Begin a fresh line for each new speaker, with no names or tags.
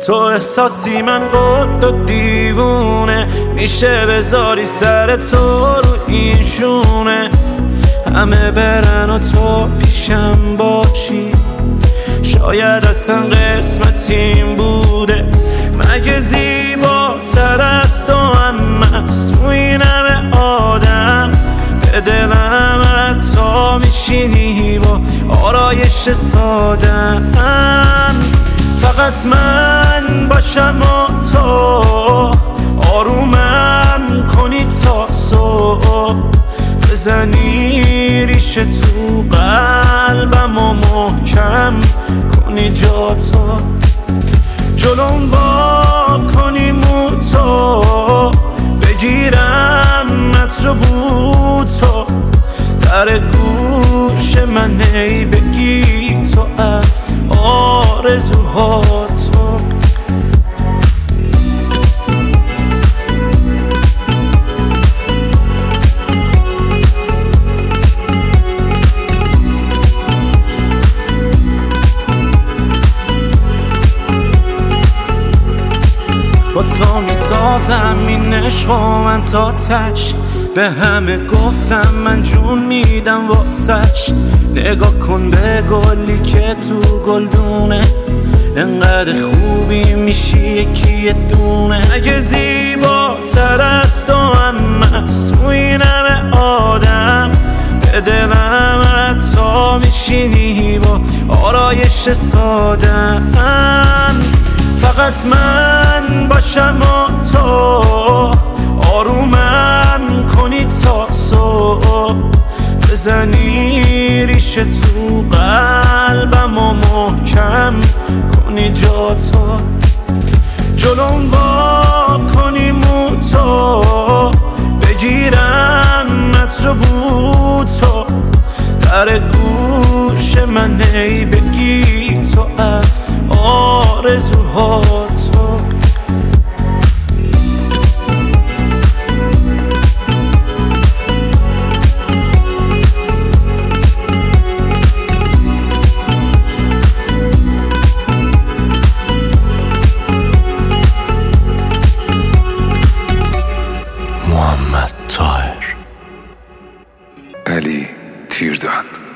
تو احساسی من قد و دیوونه، میشه بذاری سر تو رو این شونه، همه برن و تو پیشم باشی. شاید اصلا قسمتیم بوده، مگه زیباتر از تو هم از تو این همه آدم. به دلم حتی میشینی با آرایش سادم، فقط من باشم و تو آرومم کنی تا صبح، بزنی ریشه تو قلبم و محکم کنی جاتو، جلوم با کنی موتو، بگیرم عطر بوتو در گوش من، ای بگی تو از آرزوهاتو. با تو میسازم این عشق و من تا تش، به همه گفتم من جون میدم واسش. نگاه کن به گلی که تو گلدونه، انقدر خوبی میشی یکی دونه. اگه زیباتر از تو هم از تو این همه آدم، به دلم حتی میشینی با آرایش سادم. فقط من باشم و تو آرومم کنی تا صبح، بزنی ریشه تو قلبم و محکم کنی جاتو، جلوم با کنی موتو، بگیرم عطر بوتو در گوش من، ای بگی تو از آرزوهاتو.
محمد طاهر، علی تیردان.